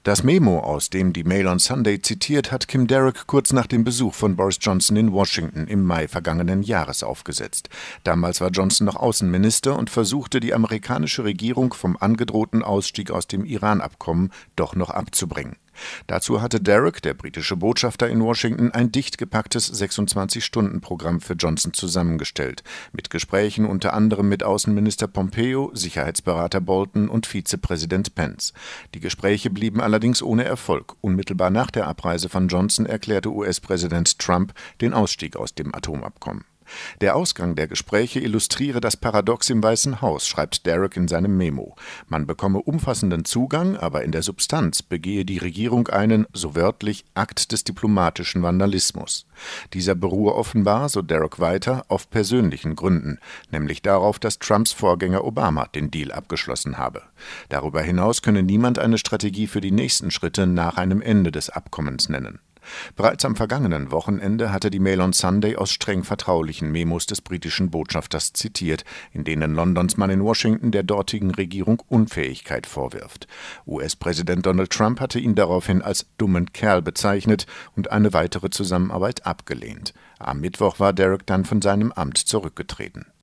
Das Memo, aus dem die Mail on Sunday zitiert, hat Kim Darroch kurz nach dem Besuch von Boris Johnson in Washington im Mai vergangenen Jahres aufgesetzt. Damals war Johnson noch Außenminister und versuchte, die amerikanische Regierung vom angedrohten Ausstieg aus dem Iran-Abkommen doch noch abzubringen. Dazu hatte Darroch, der britische Botschafter in Washington, ein dicht gepacktes 26-Stunden-Programm für Johnson zusammengestellt, mit Gesprächen unter anderem mit Außenminister Pompeo, Sicherheitsberater Bolton und Vizepräsident Pence. Die Gespräche blieben allerdings ohne Erfolg. Unmittelbar nach der Abreise von Johnson erklärte US-Präsident Trump den Ausstieg aus dem Atomabkommen. Der Ausgang der Gespräche illustriere das Paradox im Weißen Haus, schreibt Darroch in seinem Memo. Man bekomme umfassenden Zugang, aber in der Substanz begehe die Regierung einen, so wörtlich, Akt des diplomatischen Vandalismus. Dieser beruhe offenbar, so Darroch weiter, auf persönlichen Gründen, nämlich darauf, dass Trumps Vorgänger Obama den Deal abgeschlossen habe. Darüber hinaus könne niemand eine Strategie für die nächsten Schritte nach einem Ende des Abkommens nennen. Bereits am vergangenen Wochenende hatte die Mail on Sunday aus streng vertraulichen Memos des britischen Botschafters zitiert, in denen Londons Mann in Washington der dortigen Regierung Unfähigkeit vorwirft. US-Präsident Donald Trump hatte ihn daraufhin als dummen Kerl bezeichnet und eine weitere Zusammenarbeit abgelehnt. Am Mittwoch war Darroch dann von seinem Amt zurückgetreten.